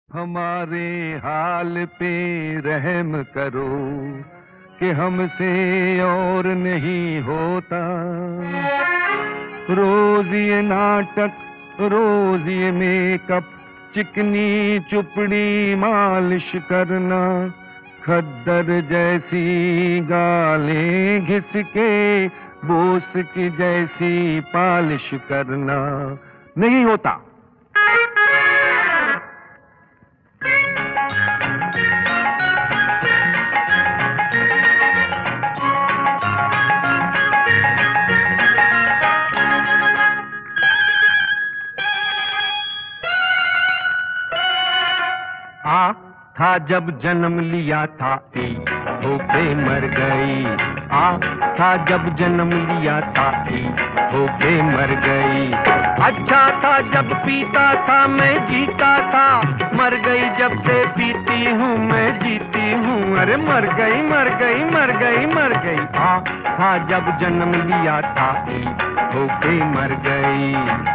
हमारे हाल पे रहम करो कि हमसे और नहीं होता। रोज ये नाटक, रोज ये मेकअप, चिकनी चुपड़ी मालिश करना, खद्दर जैसी गालें घिस के बोस की जैसी पालिश करना नहीं होता। था जब जन्म लिया था ई होके मर गई। था जब जन्म लिया था ई होके मर गई। अच्छा था जब पीता था मैं जीता था, मर गई जब से पीती हूँ मैं जीती हूँ। अरे मर गई मर गई मर गई मर गई। था जब जन्म लिया था ई होके मर गई।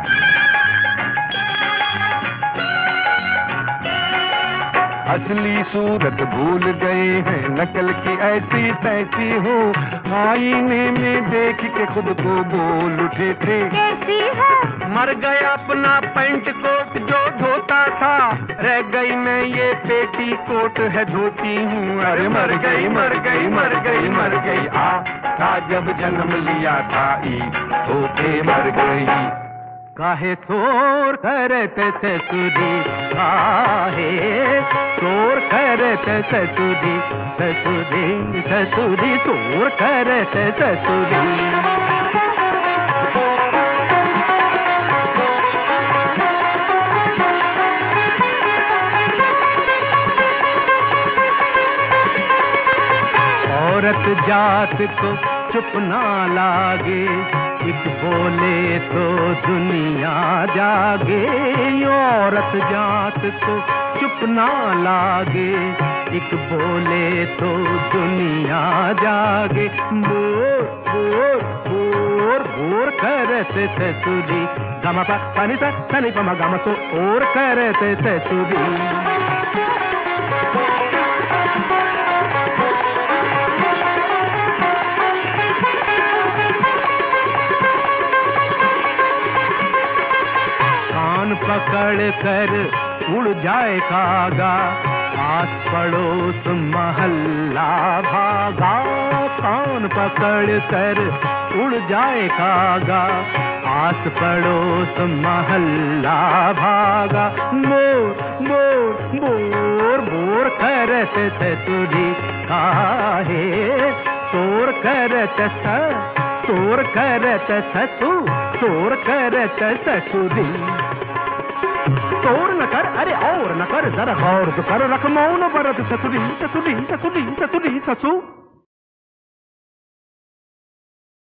असली सूरत भूल गए हैं, नकल की ऐसी तैसी हो। आईने में देख के खुद को बोल उठे थे कैसी है। मर गया अपना पैंट कोट जो धोता था, रह गई मैं ये पेटी कोट है धोती हूँ। अरे मर गई मर गई मर गई मर गई। था जब जन्म लिया था ई होके मर गई। काहे चोर करते ससुरी, काहे चोर करते ससुरी, ससुरी ससुरी चोर करते ससुरी। औरत जात को चुप ना लागे, एक बोले तो दुनिया जागे। औरत जात को चुप ना लागे, एक बोले तो दुनिया जागे। बोर बोर बोर बोर करते ससुरी, गम पा पानी सा सनी पमा गम तो और करते ससुरी। पकड़ कर उड़ जाए कागा, आस पड़ोस महल्ला भागा। कान पकड़ कर उड़ जाए कागा, आस पड़ोस महल्ला भागा। मोर मोर मोर मोर करते ससुरी, काहे चोर करते चोर करते ससुर, चोर करते ससुरी। चोर न कर अरे और न कर, जरा गौर तो कर, रख मौन बरत ससुरी ससुरी ससुरी ससुरी ससु।